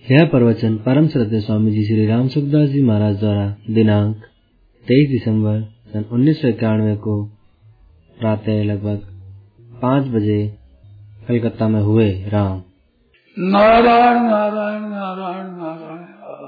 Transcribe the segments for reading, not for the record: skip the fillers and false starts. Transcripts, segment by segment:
यह प्रवचन परम श्रद्धेय स्वामी जी श्री राम सुखदास जी महाराज द्वारा दिनांक 23 दिसंबर सन 1991 को प्रातः लगभग 5 बजे कलकत्ता में हुए। राम नारायण नारायण नारायण नारायण।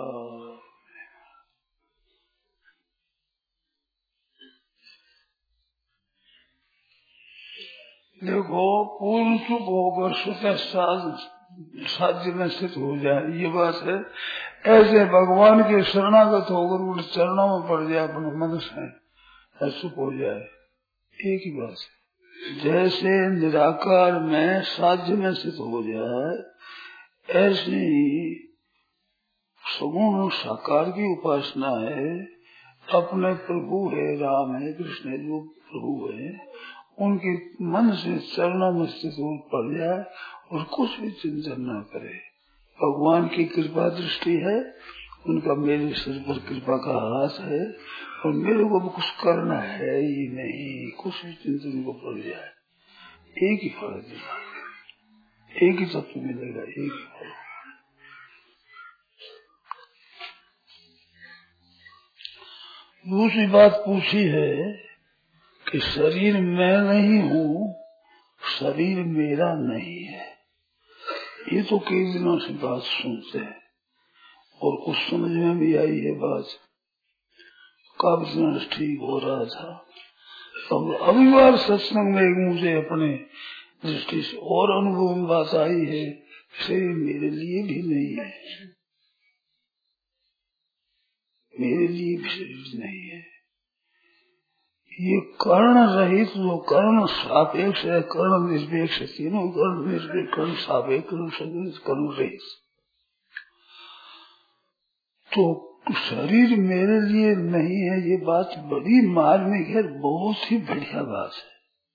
देखो, पूर्ण सुख होकर सुख साध्य में स्थित हो जाए, ये बात है। ऐसे भगवान के शरणागत होकर उन चरणों में पड़ जाए, अपने मन से सुख हो जाए, एक ही बात है। जैसे निराकार में साध्य में स्थित हो जाए, ऐसे ही सगुण साकार की उपासना है। अपने प्रभु है, राम है, कृष्ण है, जो प्रभु है, उनके मन से चरणों में स्थित हो पड़ जाए और कुछ भी चिंतन न करे। भगवान की कृपा दृष्टि है, उनका मेरे सिर पर कृपा का हाथ है और मेरे को भी कुछ करना है ही नहीं। कुछ भी चिंतन को पड़ जाए, एक ही फल देगा, एक ही तत्व मिलेगा, एक ही फल। दूसरी बात पूछी है कि शरीर मैं नहीं हूँ, शरीर मेरा नहीं है। ये तो कई दिनों से बात सुनते हैं और कुछ समझ में भी आई है बात। काफी दिनों से ठीक हो रहा था। अब अभी बार सत्संग में मुझे अपने दृष्टि से और अनुभव में बात आई है, शरीर मेरे लिए भी नहीं है, मेरे लिए भी शरीर नहीं है। ये कर्ण रहित, जो कर्ण सापेक्ष है, कर्ण निरपेक्ष, तीनों कर्ण निरपेक्ष, कर्ण सापेक्ष, कर्ण रहित। तो शरीर मेरे लिए नहीं है, ये बात बड़ी मार्मिक है, बहुत ही बढ़िया बात है।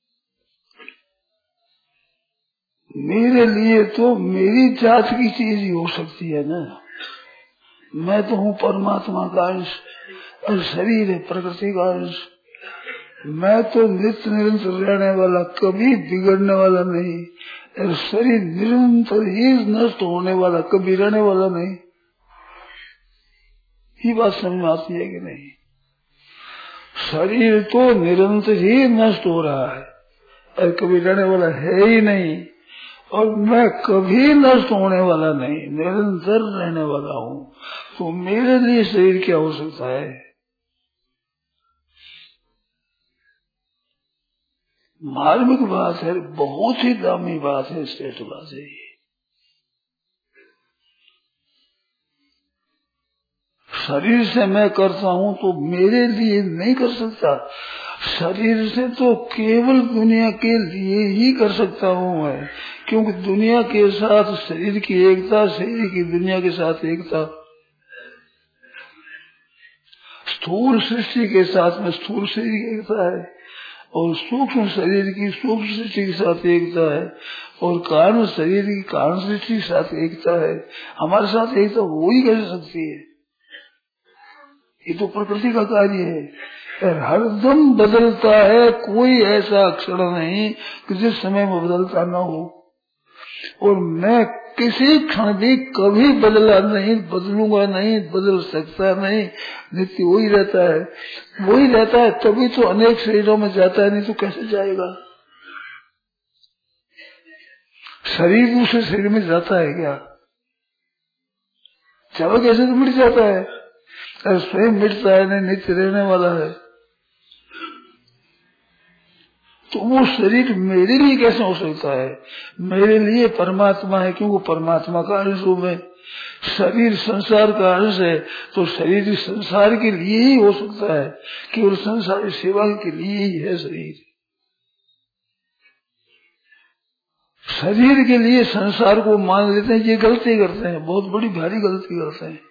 मेरे लिए तो मेरी जात की चीज ही हो सकती है ना। मैं तो हूँ परमात्मा का अंश और शरीर है प्रकृति का अंश। मैं तो नित्य निरंतर रहने वाला, कभी बिगड़ने वाला नहीं, और शरीर निरंतर ही नष्ट होने वाला, कभी रहने वाला नहीं। ये बात समझ में आती है कि नहीं? शरीर तो निरंतर ही नष्ट हो रहा है और कभी रहने वाला है ही नहीं, और मैं कभी नष्ट होने वाला नहीं, निरंतर रहने वाला हूँ। तो मेरे लिए शरीर क्या हो सकता है? मार्मिक बात है, बहुत ही दामी बात है, श्रेष्ठ बात है। शरीर से मैं करता हूँ तो मेरे लिए नहीं कर सकता। शरीर से तो केवल दुनिया के लिए ही कर सकता हूँ मैं, क्योंकि दुनिया के साथ शरीर की एकता, शरीर की दुनिया के साथ एकता। स्थूल सृष्टि के साथ में स्थूल शरीर की एकता है, और सूक्ष्म शरीर की सूक्ष्म सृष्टि के साथ एकता है, और कारण शरीर की कारण सृष्टि के साथ एकता है। हमारे साथ एकता हो ही कैसे सकती है? ये तो प्रकृति का कार्य है, हरदम बदलता है। कोई ऐसा क्षण नहीं कि जिस समय में बदलता न हो, और मैं किसी क्षण भी कभी बदला नहीं, बदलूंगा नहीं, बदल सकता नहीं। नित्य वही रहता है, वही रहता है, तभी तो अनेक शरीरों में जाता है, नहीं तो कैसे जाएगा? शरीर दूसरे शरीर में जाता है क्या? चलो कैसे तो मिट जाता है, अरे स्वयं मिटता है, नहीं नित्य रहने वाला है। तो वो शरीर मेरे लिए कैसे हो सकता है? मेरे लिए परमात्मा है, क्योंकि परमात्मा का अंश हूँ मैं। शरीर संसार का अंश है, तो शरीर संसार के लिए ही हो सकता है, केवल संसार सेवा के लिए ही है शरीर। शरीर के लिए संसार को मान लेते हैं, ये गलती करते हैं, बहुत बड़ी भारी गलती करते हैं।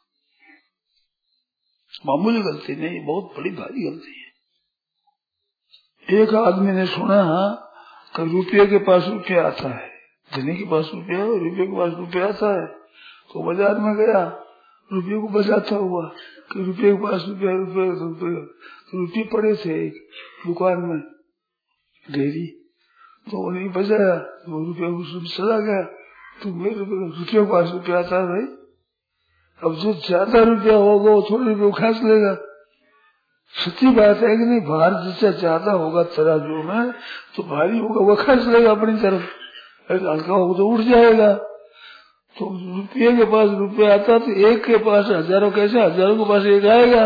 मामूली गलती नहीं, बहुत बड़ी भारी गलती है। एक आदमी ने सुना कि रुपये के पास रुपया आता है, धनी के पास रुपया, रुपये के पास रुपया आता है, तो बाजार में गया, रुपये को बजाता हुआ कि रुपये के पास रुपया, रुपये रुपये, तो रुपये पड़े थे एक दुकान में ढेरी, तो उन्हें बजाया, तो रुपया चला गया। तो मेरे रुपये के पास रुपया आता है भाई, अब जो ज्यादा रुपया होगा वो थोड़े रुपये खर्च लेगा। सच्ची बात है कि नहीं, भार जिससे ज्यादा होगा तराजू में तो भारी होगा वो खर्च लेगा अपनी तरफ, हल्का होगा तो उठ जाएगा। तो रुपये के पास रुपया आता तो एक के पास हजारों, कैसे हजारों के पास एक आएगा।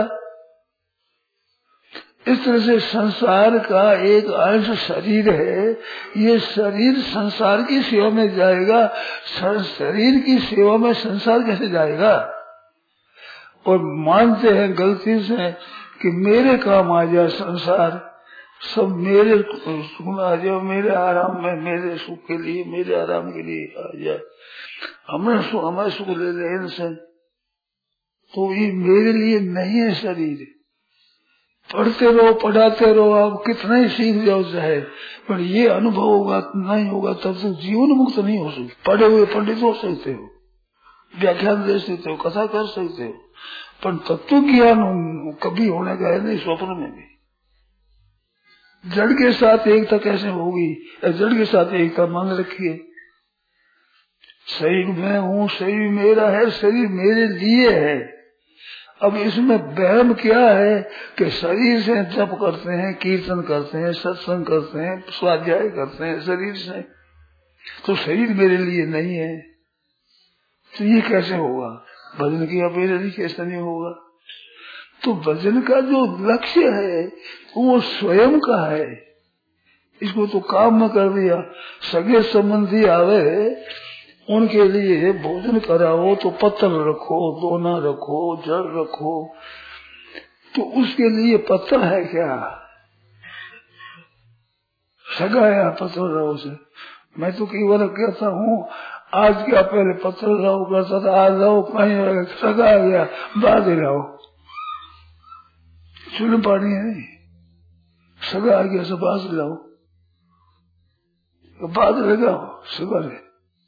इस तरह से संसार का एक अंश शरीर है, ये शरीर संसार की सेवा में जाएगा, शरीर की सेवा में संसार कैसे जाएगा। और मानते हैं गलती से कि मेरे काम आ जाए संसार, सब मेरे सुख में आ जाए, मेरे आराम में, मेरे सुख के लिए, मेरे आराम के लिए आ जाए, हमें सुख ले ले इनसे। तो ये मेरे लिए नहीं है शरीर। पढ़ते रहो, पढ़ाते रहो, आप कितना ही सीख जाओ चाहे, पर ये अनुभव होगा नहीं होगा तब तक जीवन मुक्त नहीं हो सकते। पढ़े हुए पंडित हो सकते हो, व्याख्यान दे सकते हो, कथा कर सकते हो, पर तत्व ज्ञान कभी होने का है नहीं, स्वप्न में भी। जड़ के साथ एकता कैसे होगी, जड़ के साथ एकता मान रखिए। शरीर में हूँ, शरीर मेरा है, शरीर मेरे लिए है। अब इसमें वहम क्या है कि शरीर से जप करते हैं, कीर्तन करते हैं, सत्संग करते हैं, स्वाध्याय करते हैं शरीर से, तो शरीर मेरे लिए नहीं है। तो ये कैसे होगा, भजन किया मेरे लिए कैसे नहीं होगा। तो भजन का जो लक्ष्य है वो स्वयं का है, इसको तो काम में कर दिया। सगे संबंधी आवे उनके लिए भोजन कराओ तो पत्थर रखो, दोना रखो, जड़ रखो, तो उसके लिए पत्थर है क्या, सगाया पत्थर रहो से। मैं तो कई बार कहता हूँ, आज क्या पहले पत्थर रहो करता था, आज रहो कहीं सगा आ गया, बाद रहो, चूल्हे पानी है नहीं, सगा आ गया सब बाज लाओ, बाद लगाओ सगा रहे,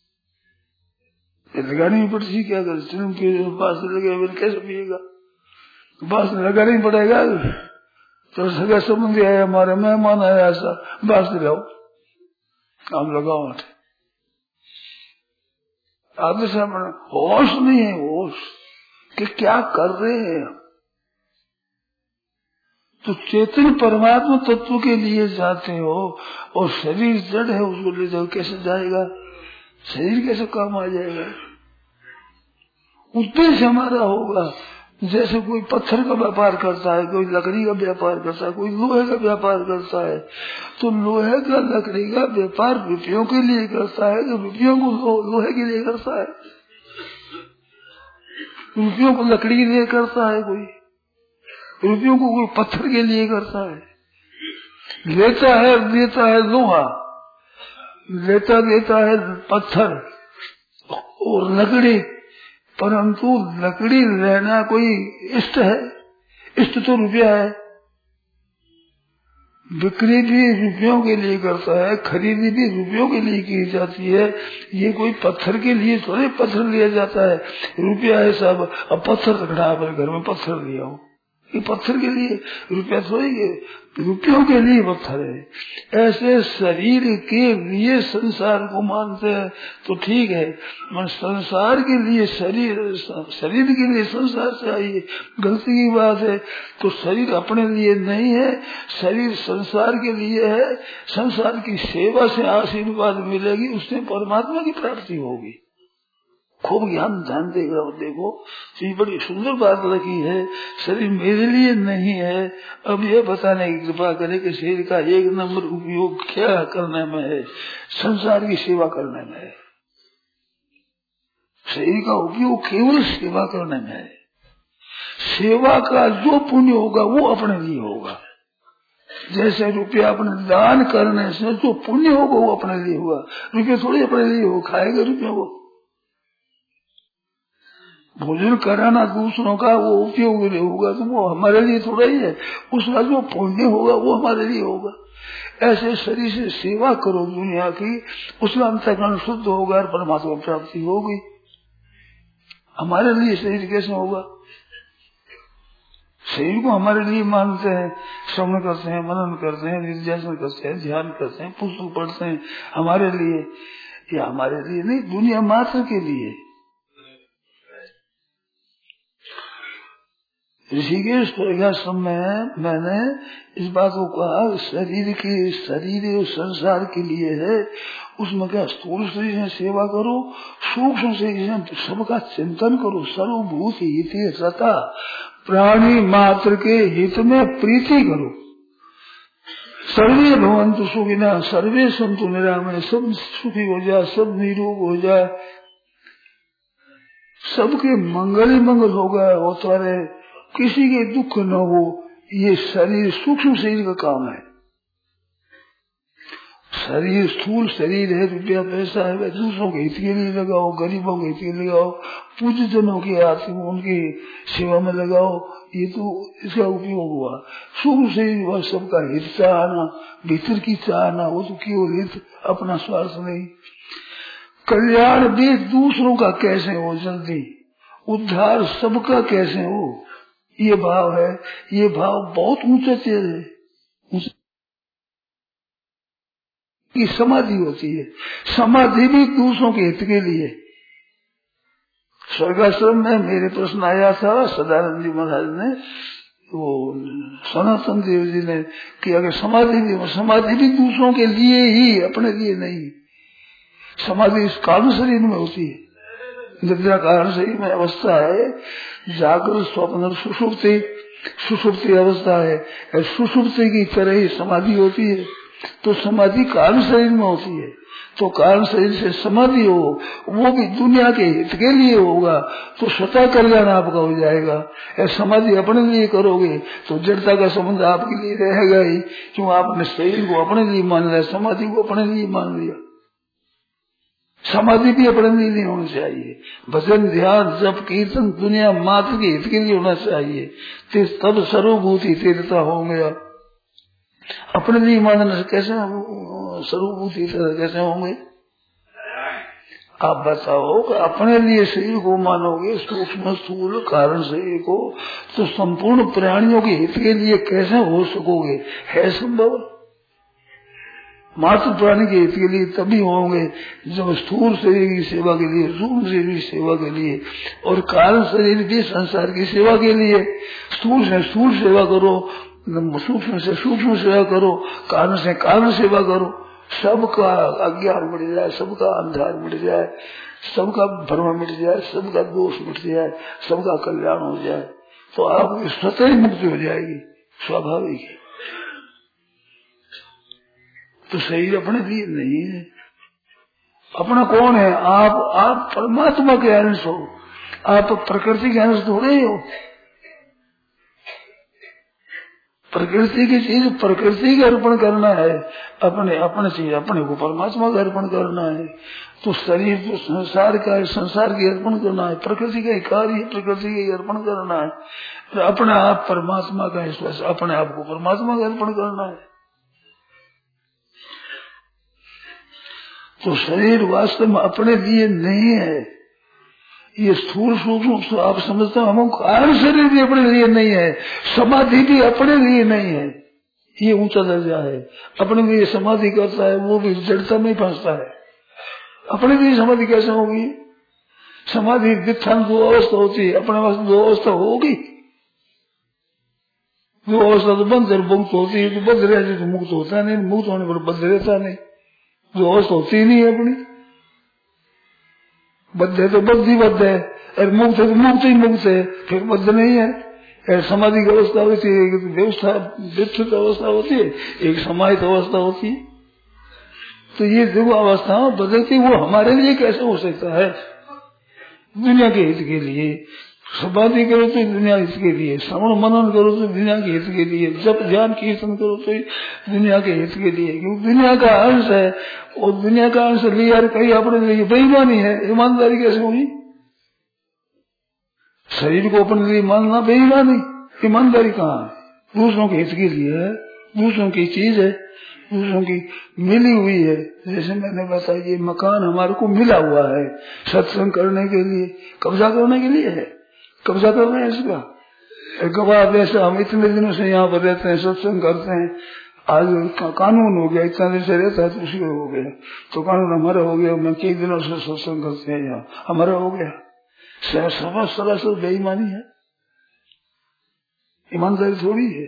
लगानी पड़ती क्या करे, चुन के बास लगे कैसे पिएगा, बास लगाना ही पड़ेगा। तो सगा संबंधी आया, हमारे मेहमान आया, ऐसा बास लगाओ, काम लगाओ। आगे सामने होश नहीं है, होश कि क्या कर रहे हैं। तो चेतन परमात्मा तत्व के लिए जाते हो और शरीर जड़ है उसको ले जाओ, कैसे जाएगा, शरीर कैसे काम आ जाएगा। उद्देश्य हमारा होगा, जैसे कोई पत्थर का व्यापार करता है, कोई लकड़ी का व्यापार करता है, कोई लोहे का व्यापार करता है, तो लोहे का लकड़ी का व्यापार रुपयों के लिए करता है, तो रुपयों को लोहे के लिए करता है, रुपयों को लकड़ी के लिए करता है, कोई रुपयों को कोई पत्थर के लिए करता है। लेता है देता है लोहा, लेता देता है पत्थर और लकड़ी, परंतु लकड़ी लेना कोई इष्ट है, इष्ट तो रुपया है। बिक्री भी रुपयों के लिए करता है, खरीदी भी रुपयों के लिए की जाती है। ये कोई पत्थर के लिए थोड़े पत्थर लिया जाता है, रुपया है सब। अब पत्थर रखना अपने घर में, पत्थर लिया हो, ये पत्थर के लिए, रुपया थोड़ी, रुपयों के लिए पत्थर है। ऐसे शरीर के लिए संसार को मानते हैं तो ठीक है, मगर संसार के लिए शरीर के लिए संसार चाहिए, गलती की बात है। तो शरीर अपने लिए नहीं है, शरीर संसार के लिए है। संसार की सेवा से आशीर्वाद मिलेगी, उससे परमात्मा की प्राप्ति होगी। खूब ज्ञान ध्यान देगा, देखो ये बड़ी सुंदर बात लगी है, शरीर मेरे लिए नहीं है। अब ये बताने की कृपा करे कि शरीर का एक नंबर उपयोग क्या करने में है, संसार की सेवा करने में है। शरीर का उपयोग केवल सेवा करने में है। सेवा का जो पुण्य होगा वो अपने लिए होगा। जैसे रुपया अपने दान करने से जो पुण्य होगा वो अपने लिए हुआ, रुपये थोड़ी अपने लिए हो, खाएगा रुपये वो। भोजन कराना दूसरों का वो उपयोग होगा तो वो हमारे लिए थोड़ा ही है, उसका जो पुण्य होगा वो हमारे लिए होगा। ऐसे शरीर से सेवा करो दुनिया की, उसका अंतःकरण शुद्ध होगा और परमात्मा प्राप्ति होगी। हमारे लिए शरीर कैसे होगा, शरीर को हमारे लिए मानते हैं, श्रवण करते हैं, मनन करते हैं, निर्देशन करते हैं, ध्यान करते हैं, पुस्तक पढ़ते हैं, हमारे लिए, या हमारे लिए नहीं, दुनिया मात्र के लिए। ऋषिकेश प्रज्ञाश्रम में मैंने इस बात को कहा, शरीर संसार के लिए है, उसमें क्या स्थूल शरीर से सेवा करो, सूक्ष्म शरीर से सबका चिंतन करो, सर्वभूत हित सता, प्राणी मात्र के हित में प्रीति करो। सर्वे भवन्तु सुखिनः, सर्वे सन्तु निरामय, सब सुखी हो जाए, सब निरोग हो जाए, सबके मंगल ही मंगल होगा, होता रहे, किसी के दुख न हो। ये शरीर सूक्ष्म शरीर का काम है। शरीर स्थूल शरीर है, रुपया पैसा है, दूसरों के हित के लिए लगाओ, गरीबों के हित के लिए लगाओ, पूज्य जनों की आरती उनकी सेवा में लगाओ, ये तो इसका उपयोग हुआ। सूक्ष्म शरीर हुआ सबका हित चाहना, भीतर की चाहना, वो तो केवल हित, अपना स्वार्थ नहीं। कल्याण भी दूसरों का कैसे हो, जल्दी उद्धार सबका कैसे हो, ये भाव है। ये भाव बहुत ऊंचा चीज है। की समाधि होती है, समाधि भी दूसरों के हित के लिए। स्वर्गाश्रम में मेरे प्रश्न आया था, सदानंद जी महाराज ने, वो सनातन देव जी ने, कि अगर समाधि भी दूसरों के लिए ही, अपने लिए नहीं। समाधि इस कारण शरीर में होती है, निद्रा कारण शरीर में अवस्था है, जागृत स्वप्न सुषुप्ति अवस्था है, सुषुप्ति की तरह ही समाधि होती है। तो समाधि कारण शरीर में होती है, तो कारण शरीर से समाधि हो, वो भी दुनिया के हित के लिए होगा, तो स्वतः कल्याण आपका हो जाएगा। समाधि अपने लिए करोगे तो जड़ता का संबंध आपके लिए रहेगा ही, क्यों आपने शरीर को अपने लिए मान लिया, समाधि को अपने लिए मान लिया। समाधि भी अपने लिए नहीं होनी चाहिए। भजन ध्यान जप कीर्तन दुनिया मात्र के हित के लिए होना चाहिए, तब सर्वभूति तीर्थता होंगे। अपने लिए मानने से कैसे सर्वभूति कैसे होंगे? आप बताओ कि अपने लिए शरीर को मानोगे, सूक्ष्म स्थूल कारण शरीर को, तो संपूर्ण प्राणियों के हित के लिए कैसे हो सकोगे? है संभव? मात्र प्राणी के हित के लिए तभी होंगे जब स्थूल शरीर की सेवा के लिए, सूक्ष्म शरीर की सेवा के लिए, और कारण शरीर भी संसार की सेवा के लिए। स्थूल से स्थूल सेवा करो, सूक्ष्म से सूक्ष्म सेवा करो, कारण से कारण सेवा करो, सबका अज्ञान मिट जाए, सबका अंधार मिट जाए, सबका भ्रम मिट जाए, सबका दोष मिट जाए, सबका कल्याण हो जाए, तो आपकी स्वतः ही मुक्ति हो जाएगी, स्वाभाविक है। तो शरीर अपने लिए नहीं है। अपना कौन है? आप परमात्मा के अंश हो, आप प्रकृति के अंश थोड़े हो। प्रकृति की चीज प्रकृति के अर्पण करना है, अपने चीज अपने को परमात्मा का अर्पण करना है। तो शरीर तो संसार का है, संसार की अर्पण करना है, प्रकृति का कार्य प्रकृति का अर्पण करना है। तो अपने आप परमात्मा का विश्वास, अपने आप को परमात्मा का अर्पण करना है। तो शरीर वास्तव में अपने लिए नहीं है। ये स्थूल सूक्ष्म आप समझते हो, हम कारण शरीर भी अपने लिए नहीं है, समाधि भी अपने लिए नहीं है। ये ऊंचा दर्जा है। अपने लिए समाधि करता है वो भी जड़ता में फंसता है। अपने लिए समाधि कैसे होगी? समाधि वित्थान दो अवस्था होती है, अपने पास दो अवस्था होगी। दो अवस्था तो बंद और मुक्त होती है, तो बंद रहती तो मुक्त होता नहीं, मुक्त होने पर बंद रहता नहीं। जो अवस्था होती ही नहीं है अपनी। बद्ध है तो बद्ध ही बद्ध है, और मुक्त है तो मुक्त ही मुक्त है, फिर बद्ध नहीं है। समाधि की अवस्था होती है, एक व्यवस्था विस्तृत अवस्था होती है, एक समाहित अवस्था होती है। तो ये जो अवस्थाएं बदलती, वो हमारे लिए कैसे हो सकता है? दुनिया के हित के लिए। समाधि करो तो दुनिया हित के लिए, श्रवण मनन करो तो दुनिया के हित के लिए, जब ध्यान कीर्तन करो तो दुनिया के हित के लिए, क्योंकि दुनिया का अंश है। और दुनिया का अंश लिया कहीं अपने लिए बेईमानी है। ईमानदारी कैसे होगी? शरीर को अपने लिए मानना बेईमानी, ईमानदारी कहाँ है? दूसरों के हित के लिए है, दूसरों की चीज है, दूसरों की मिली हुई है। जैसे मैंने बताया, ये मकान हमारे को मिला हुआ है सत्संग करने के लिए, कब्जा करने के लिए है, कब्जा कर रहे हैं इसका। गवाह वैसे हम इतने दिनों से यहाँ पर रहते हैं, सत्संग करते हैं, आज कानून हो गया, इतना दिन से रहता है तो उसी हो गया, तो कानून हमारा हो गया। मैं कई दिनों से सत्संग करते हैं यहाँ, हमारा हो गया। सरासर बेईमानी है। ईमानदारी थोड़ी है,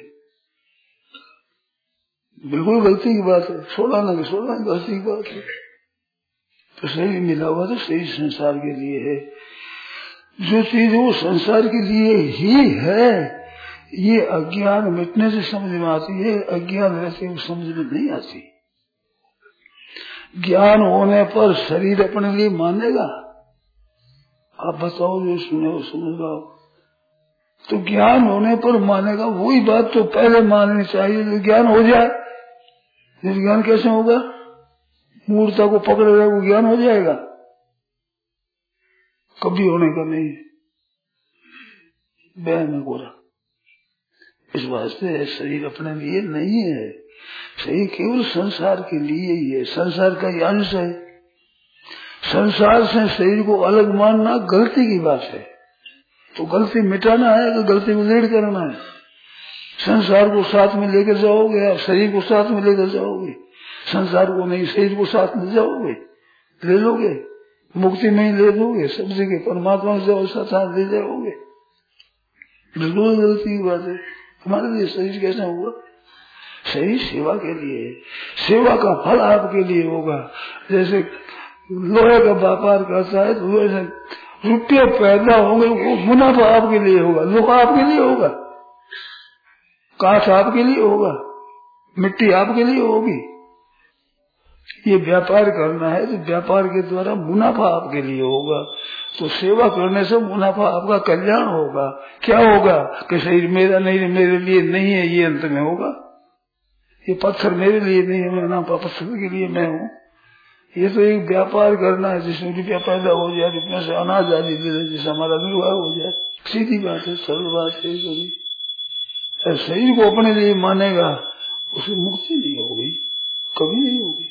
बिल्कुल गलती की बात है। छोड़ा ना गलती की बात है। तो सही मिला हुआ तो सही संसार के लिए है। जो चीज वो संसार के लिए ही है, ये अज्ञान मिटने से समझ में आती है, अज्ञान रहते वो समझ में नहीं आती। ज्ञान होने पर शरीर अपने लिए मानेगा? आप बताओ, जो सुने वो समझ लो। तो ज्ञान होने पर मानेगा, वही बात तो पहले माननी चाहिए। जो ज्ञान हो जाए, ज्ञान कैसे होगा? मूर्ता को पकड़े रहे वो ज्ञान हो जाएगा? कभी होने का नहीं है, बहन में गोरा। इस वास्ते शरीर अपने लिए नहीं है, शरीर केवल संसार के लिए ही है, संसार का ही अंश है। संसार से शरीर को अलग मानना गलती की बात है। तो गलती मिटाना है कि गलती को दृढ़ करना है? संसार को साथ में लेकर जाओगे, आप शरीर को साथ में लेकर जाओगे, संसार को नहीं शरीर को साथ में जाओगे, ले लोगे, मुक्ति में ही ले लोगे, सब जगह परमात्मा से जाओ साथ ले जाओगे। बिल्कुल गलती की बात है। हमारे लिए शरीर कैसा हुआ? शरीर सेवा के लिए है, सेवा का फल आपके लिए होगा। जैसे लोहे का व्यापार करता है तो वैसे रुपये पैदा होंगे, वो मुनाफा आपके लिए होगा, लोहा आपके लिए होगा, कांच आपके लिए होगा, मिट्टी आपके लिए होगी। ये व्यापार करना है तो व्यापार के द्वारा मुनाफा आपके लिए होगा। तो सेवा करने से मुनाफा आपका कल्याण होगा। क्या होगा कि शरीर मेरा नहीं, मेरे लिए नहीं है, ये अंत में होगा। ये पत्थर मेरे लिए नहीं है, मैं पत्थर के लिए मैं हूँ। ये तो एक व्यापार करना है जिसमें रुपया पैदा हो जाए, रुपये से अनाज आदि ले ले, जिससे हमारा निर्वाह हो जाए। सीधी बात है, सरल बात है। शरीर को अपने लिए मानेगा, उसकी मुक्ति नहीं होगी, कभी नहीं होगी।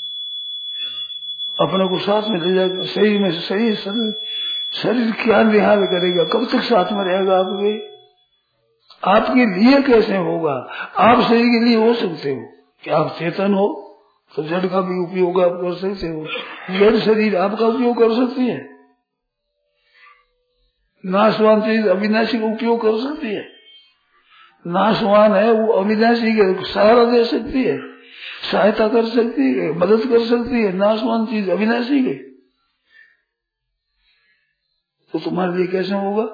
अपने को साथ में ले जाएगा, शरीर में शरीर क्या निहाल करेगा? कब तक साथ में रहेगा आपके? आपके लिए कैसे होगा? आप शरीर के लिए हो सकते हो कि आप चेतन हो तो जड़ का भी उपयोग आप कर सकते हो। जड़ शरीर आपका उपयोग कर सकती है, नाशवान चीज अविनाशी का उपयोग कर सकती है। नाशवान है वो अविनाशी के सहारा दे सकती है, सहायता कर सकती है, मदद कर सकती है। नाशवान चीज अविनाशी के, तो तुम्हारे लिए कैसे होगा?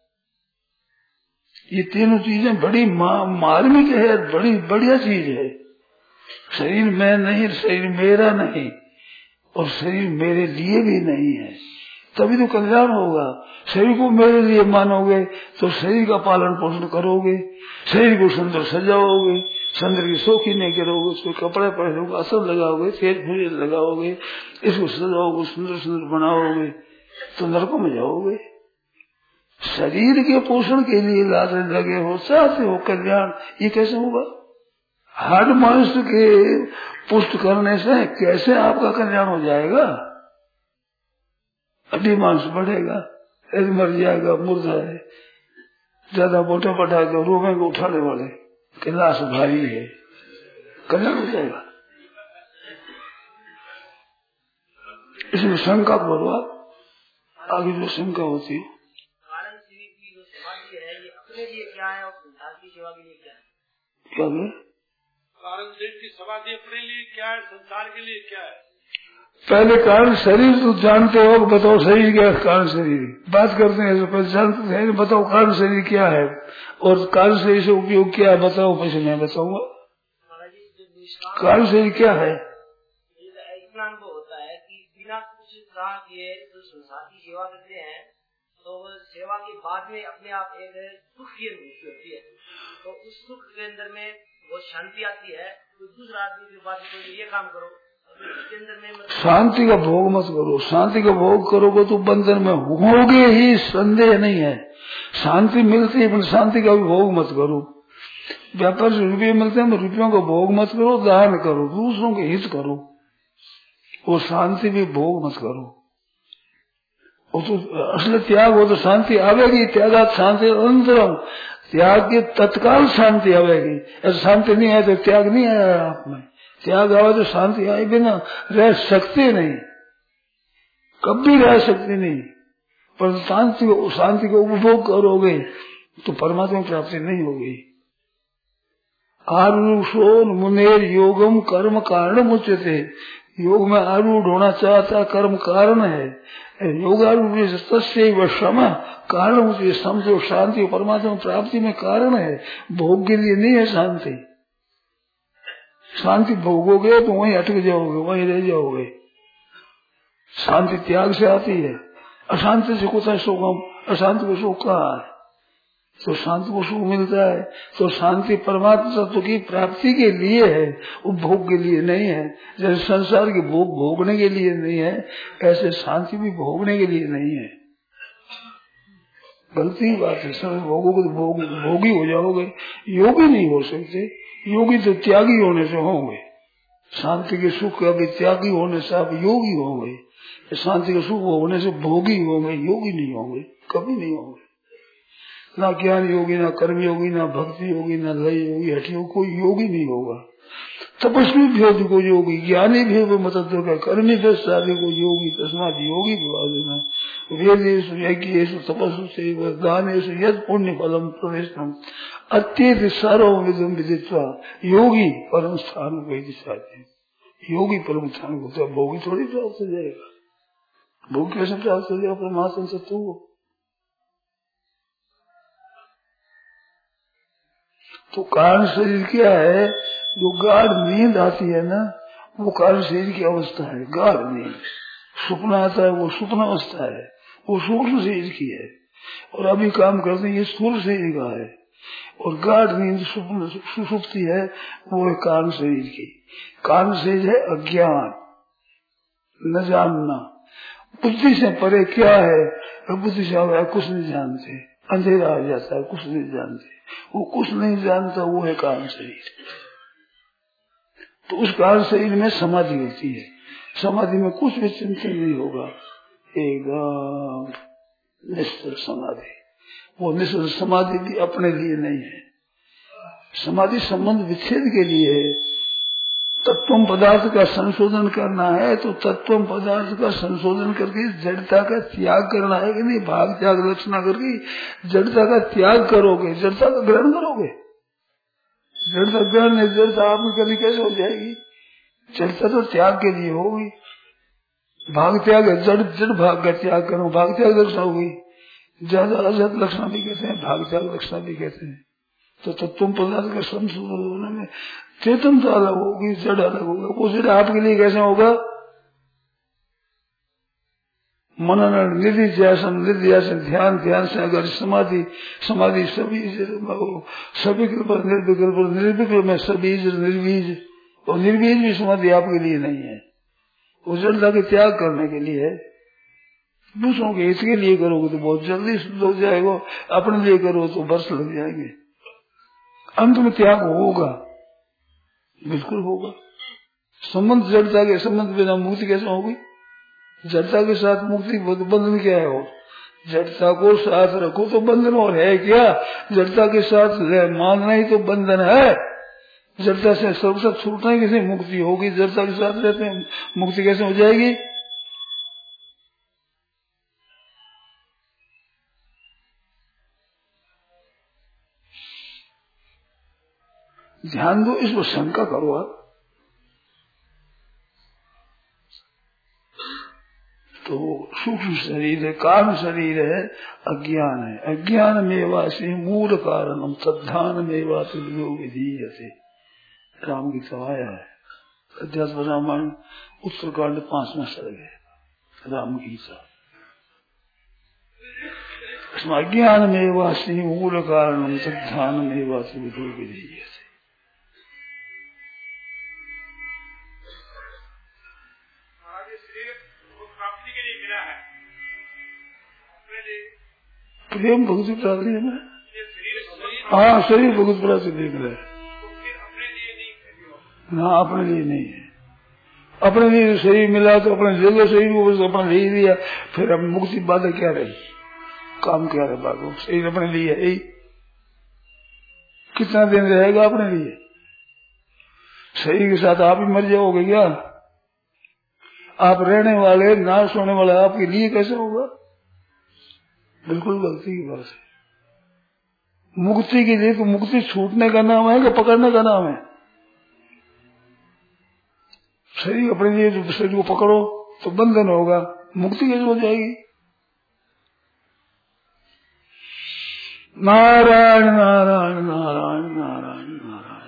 ये तीनों चीजें बड़ी मार्मिक है, बड़ी बढ़िया चीज है। शरीर मैं नहीं, शरीर मेरा नहीं, और शरीर मेरे लिए भी नहीं है, तभी तो कल्याण होगा। शरीर को मेरे लिए मानोगे तो शरीर का पालन पोषण करोगे, शरीर को सुंदर सजाओगे, सुंदर की शौकीन नहीं करोगे, उसको कपड़े पहनोगे, असर लगाओगे, तेज फूल लगाओगे, इसको सजाओगे, सुंदर सुंदर बनाओगे, तो नरकों में जाओगे। शरीर के पोषण के लिए लगे हो, चाहते हो कल्याण, ये कैसे होगा? हाड मांस के पुष्ट करने से कैसे आपका कल्याण हो जाएगा? हड्डी मांस बढ़ेगा, यदि मर जाएगा, मुर्दा है, ज्यादा मोटा पटा के रोवे को उठाने वाले कि लाश भारी है, कल्याण हो जाएगा। इसलिए शंका करो आप, आगे जो शंका होती है। क्या है? कारण शरीर की समाधि अपने लिए क्या है, संसार के लिए क्या है? पहले कारण शरीर तो जानते हो, बताओ शरीर क्या है? कारण शरीर बात करते हैं तो पहले जानते हैं, बताओ कारण शरीर क्या है और कारण शरीर से उपयोग क्या है, बताओ। पैसे मैं बताऊंगा कारण शरीर क्या है। इतना अनुभव होता है कि बिना कुछ कहा किए जो संसार की सेवा करते हैं तो सेवा के बाद में अपने आप एक सुख की अनुभूति होती है, तो उस सुख के अंदर में वो शांति आती है। तो दूसरा आदमी के बाद ये काम करो, उसके अंदर में शांति का भोग मत करो। शांति का भोग करोगे तो बंधन में होगे ही, संदेह नहीं है। शांति मिलती है, शांति का भी भोग मत करो। व्यापार से रुपये मिलते हैं तो रुपयों का भोग मत करो, दान करो, दूसरों के हित करो, वो शांति भी भोग मत करो। वो तो असली त्याग हो तो शांति आवेगी। त्यागात शांति अंतरम, त्याग की तत्काल शांति आवेगी। ऐसा शांति नहीं आए तो त्याग नहीं आया आप में। त्याग आवे तो शांति आए बिना रह सकते नहीं, कभी रह सकती नहीं। पर शांति को उपभोग करोगे तो परमात्मा प्राप्ति नहीं हो गई। आरूढ़ मुनेर योगम कर्म कारण उच्यते। योग में आरूढ़ होना चाहता कर्म कारण है। योगारूढ़ तस्यैव शम कारण मुझे समझो शांति परमात्मा प्राप्ति में कारण है, भोग के लिए नहीं है शांति। शांति भोगोगे तो वहीं अटक जाओगे, वहीं रह जाओगे। शांति त्याग से आती है, अशांति से कुछ है सुखम, अशांति को सुख कहा है। तो शांति को सुख मिलता है तो शांति परमात्मा तत्व की प्राप्ति के लिए है, उपभोग के लिए नहीं है। जैसे संसार के भोग भोगने के लिए नहीं है, ऐसे शांति भी भोगने के लिए नहीं है। गलती बात है, सब भोगोगे तो भोगी हो जाओगे, योगी नहीं हो सकते। योगी तो त्यागी होने से होंगे, शांति के सुख का भी त्यागी होने से आप योगी होंगे। शांति के सुख होने से भोगी होंगे, योगी नहीं होंगे, कभी नहीं होंगे। ना ज्ञान योगी, ना कर्म योगी, ना भक्ति योगी, ना लय योगी, हठ योगी, कोई योगी नहीं होगा। तपस्वी भेद को योगी, ज्ञानी भेद मतत्व का, कर्मी भेद साधे को योगी, तस्मात् योगी विभाजना। वेदेषु यज्ञेषु तपस्सु चैव दानेषु यत् पुण्य फलम प्रवेशनम अत्येत सर्वविदं विदित्वा योगी परम स्थान वेद साधे। योगी परम स्थान को, भोगी थोड़ी प्राप्त हो जाएगा। भोग कैसे प्राप्त हो जाएगा? परमात्मा से तू तो कारण शरीर क्या है? जो गाढ़ नींद आती है ना, वो कारण शरीर की अवस्था है। गाढ़ नींद, सुपना आता है, वो सुपना अवस्था है, वो सूक्ष्म शरीर की है। और अभी काम करते हैं, ये स्थूल शरीर का है। और गाढ़ नींद सुसुप्ति है, वो है कारण शरीर की। कारण शरीर है अज्ञान, न जानना। बुद्धि से परे क्या है? बुद्धि से कुछ नहीं जानते, अंधेरा आ जाता है, कुछ नहीं जानते। वो कुछ नहीं जानता, वो है कारण शरीर। तो उस कारण शरीर में समाधि होती है। समाधि में कुछ भी चिंतन नहीं होगा, एकदम निश्चल समाधि। वो निश्चल समाधि भी अपने लिए नहीं है, समाधि संबंध विच्छेद के लिए है। तत्व पदार्थ का संशोधन करना है तो तत्व पदार्थ का संशोधन करके जड़ता का त्याग करना है कि नहीं? भाग त्याग लक्षणा करके जड़ता का त्याग करोगे, जड़ता का ग्रहण करोगे। जड़ता ग्रहण है, जड़ता आप में कभी कैसे हो जाएगी? जड़ता तो त्याग के लिए होगी। भाग त्याग है, जड़ भाग का त्याग करो, भाग त्याग लक्षणा होगी। ज्यादा अजत लक्षणा भी कहते हैं, भाग त्याग लक्षणा भी कहते हैं। तो तत्व पदार्थ का संशोधन होने में चेतन तो अलग होगी, जड़ अलग होगा। वो जड़ आपके लिए कैसे होगा? मनन निधिध्यासन ध्यान से अगर समाधि सभी निर्विकल्प में सबीज निर्बीज, और निर्बीज भी समाधि आपके लिए नहीं है। वो जड़ता के त्याग करने के लिए है। दूसरों के हित के लिए करोगे तो बहुत जल्दी शुद्ध हो जाएगा, अपने लिए करो तो वर्ष लग जाएंगे। अंत में त्याग होगा, बिल्कुल होगा। संबंध जड़ता के संबंध बिना मुक्ति कैसे होगी? जड़ता के साथ मुक्ति बंधन क्या है? और जड़ता को साथ रखो तो बंधन और है क्या? जड़ता के साथ मानना ही तो बंधन है। जड़ता से सब साथ छूटना ही कैसे मुक्ति होगी? जड़ता के साथ रहते हैं, मुक्ति कैसे हो जाएगी? ध्यान दो, इस पर शंका करो आप। तो सूक्ष्म शरीर है, कारण शरीर है, अज्ञान है। अज्ञान में वासी मूल कारणम तद्धान में वासी विधीयते। राम गीता आया है, अध्यात्म रामायण उत्तरकांड 5वां सर्ग है राम गीता। अज्ञान में वासी मूल कारणम तद्धान में वासी विधीयते। प्रेम भगवती प्राप्ति है ना? हाँ, शरीर भगवत प्राप्ति देख रहे हैं ना, अपने लिए नहीं है। अपने लिए शरीर मिला तो अपने ले लो शरीर को, बस अपने ले लिया, फिर अब मुक्ति बात क्या रही? काम क्या रहे? बात शरीर अपने लिए है, कितना दिन रहेगा अपने लिए? शरीर के साथ आप ही मर जाओगे क्या? आप रहने वाले, नाश होने वाला आपके लिए कैसे होगा? बिल्कुल गलती की बात है। मुक्ति के लिए तो मुक्ति छूटने का नाम है कि पकड़ने का नाम है? शरीर अपने लिए जो शरीर को पकड़ो तो बंधन होगा, मुक्ति कैसे हो जाएगी? नारायण नारायण नारायण नारायण नारायण।